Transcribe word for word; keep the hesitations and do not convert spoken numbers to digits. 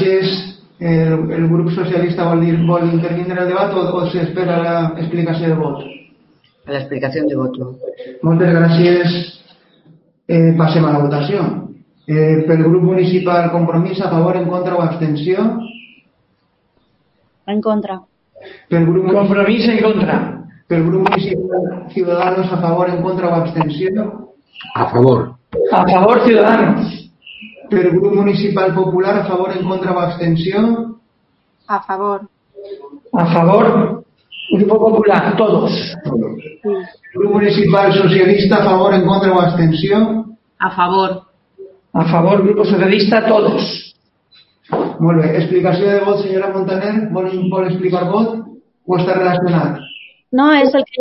gràcies. El, el grup socialista vol, dir, vol intervindre en el debat o, o s'espera l'explicació de vot? A l'explicació de vot. Moltes gràcies. Eh, passem a la votació. Eh, pel grup municipal Compromís, a favor, en contra o abstenció? En contra. Pel grup Compromís en contra. Pel grup municipal Ciudadanos, a favor, en contra o abstenció? A favor. A favor, Ciudadanos. Per grup municipal Popular, a favor, en contra o abstenció? A favor. A favor, Grupo Popular, todos. Grup municipal Socialista, a favor, en contra o abstenció? A favor. A favor, Grupo Socialista, todos. Molt bé. Explicació de vot, senyora Montaner. Vol, vol explicar vot o està relacionat? No, és el que